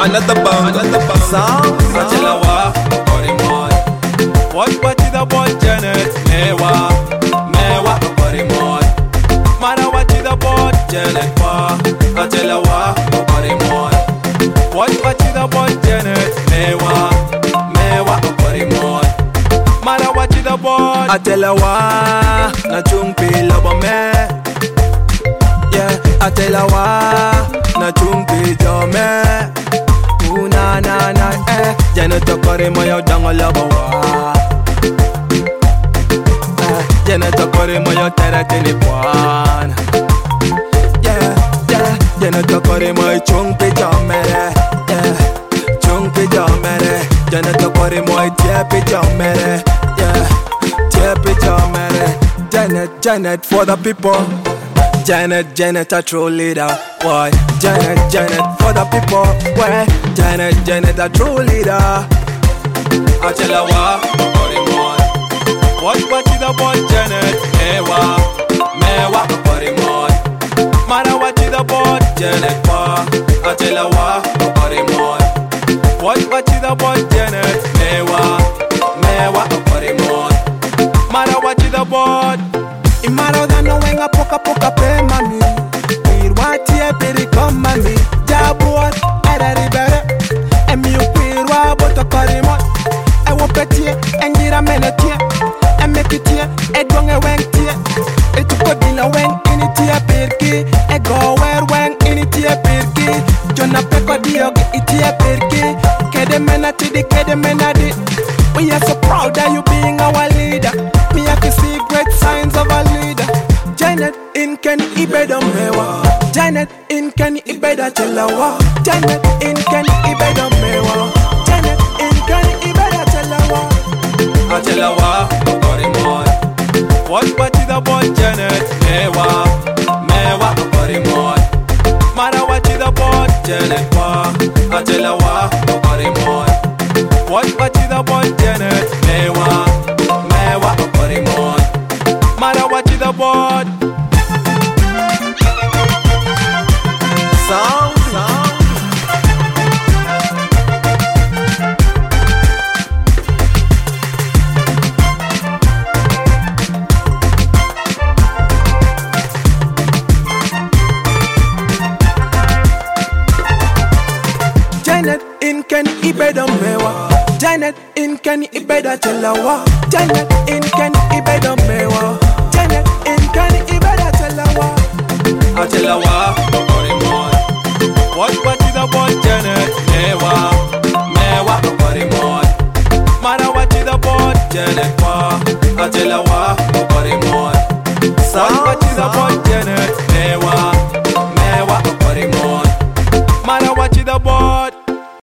another bang, sound. Achelawa, Korimoy. What is the boy Janet? Mewa, Korimoy. Mara, what is the boy Janet? Achelawa, Korimoy. What is the boy Janet? Mewa, Korimoy. Mara, what is the boy? Achelawa, na chumpi lobo me. Yeah, Achelawa, na chumpi jo me. Na na na Janet Korimoy yo dango lobo wa. Janet Korimoy yo teratini bwana. Yeah, Janet Korimoy chumpi jo mere. Yeah, chumpi jo mere. Janet Korimoy tiepi jo mere. Yeah, tiepi jo mere. Janet for the people. Janet a true leader. Why? Janet for the people. Why? Janet a true leader. Achelawa, Korimoy. What is the boy Janet? Mewa, Korimoy. Mara, what is the boy Janet? Achelawa, Korimoy. What is the boy Janet? Mewa, Korimoy. Mara, what is the boy? Imaro da no wenga poca pe mami. Irwati e peri come mami. Jabuar era ribere. E mi upirwa boto Korimoy. E wo petie engira menetie. E mekitie e donge wengtie. E tuko dila weng initie perki. E go where weng initie perki. Jona peko diog itie perki. Kede menadi. We are so proud that you being our leader. Me have to see great signs of a leader. Janet in Kenny Ibedo Mewa. Janet in Kenny Ibedo Chelawa. Janet in Kenny Ibedo Mewa. Janet in Kenny Ibedo Chelawa. Achelawa, Korimoy. What is the boy Janet? Mewa, Korimoy. Mara, what is the boy Janet? Achelawa, Korimoy. What is the boy Janet? Mewa, Korimoy. Mara, what is the boy? Sound. Janet in Kenny Ibedo Mewa. Janet in Kenny Ibedo Chelawa. Janet in Kenny Ibedo Mewa. Janet in Kenny Ibedo Chelawa. Achelawa, Korimoy. What is the boy Janet? Mewa, Korimoy. Mara, what is the boy Janet? Achelawa, Korimoy. What is the boy Janet? Mewa, Korimoy. Mara, what is the boy?